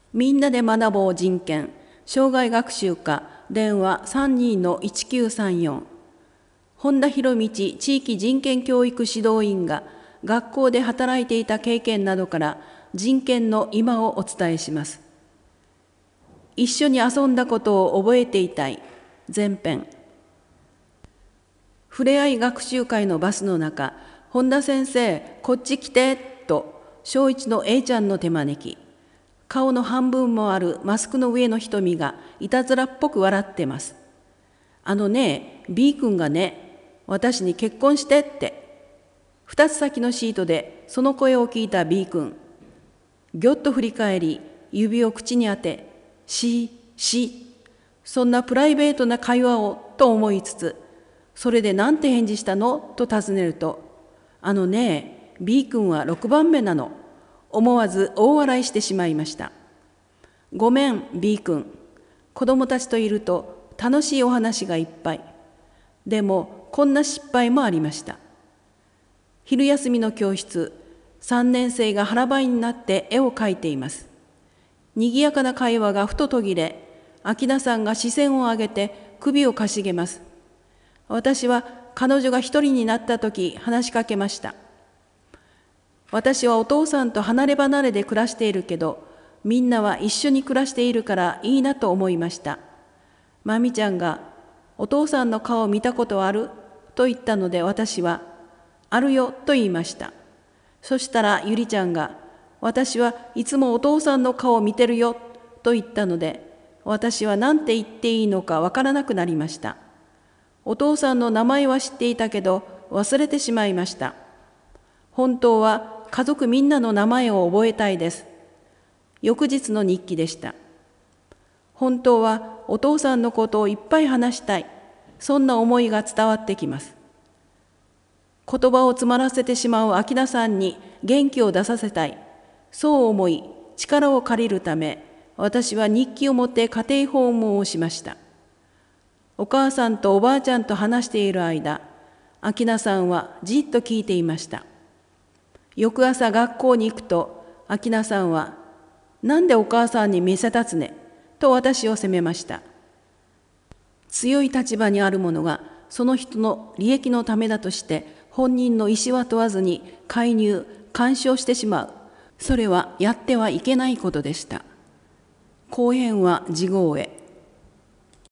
みんなで学ぼう人権、生涯学習課、電話32-1934。本田博道地域人権教育指導員が学校で働いていた経験などから人権の今をお伝えします。一緒に遊んだことを覚えていたい。前編。ふれあい学習会のバスの中、本田先生、こっち来て、と小一の A ちゃんの手招き。顔の半分もあるマスクの上の瞳がいたずらっぽく笑ってます。B 君がね、私に結婚してって。二つ先のシートでその声を聞いた B 君。ぎょっと振り返り、指を口に当て、そんなプライベートな会話をと思いつつ、それでなんて返事したのと尋ねると、B 君は6番目なの。思わず大笑いしてしまいました。ごめん、B 君。子供たちといると楽しいお話がいっぱい。でも、こんな失敗もありました。昼休みの教室、3年生が腹ばいになって絵を描いています。にぎやかな会話がふと途切れ、秋田さんが視線を上げて首をかしげます。私は彼女が一人になったとき話しかけました。私はお父さんと離れ離れで暮らしているけど、みんなは一緒に暮らしているからいいなと思いました。まみちゃんが、お父さんの顔を見たことあると言ったので私は、あるよと言いました。そしたらゆりちゃんが、私はいつもお父さんの顔を見てるよと言ったので、私は何て言っていいのかわからなくなりました。お父さんの名前は知っていたけど忘れてしまいました。本当は家族みんなの名前を覚えたいです。翌日の日記でした。本当はお父さんのことをいっぱい話したい。そんな思いが伝わってきます。言葉を詰まらせてしまう秋田さんに元気を出させたい。そう思い、力を借りるため、私は日記を持って家庭訪問をしました。お母さんとおばあちゃんと話している間、秋田さんはじっと聞いていました。翌朝学校に行くと、秋菜さんは、なんでお母さんに見せ立つね、と私を責めました。強い立場にある者が、その人の利益のためだとして、本人の意思は問わずに介入、干渉してしまう。それはやってはいけないことでした。後編は次号へ。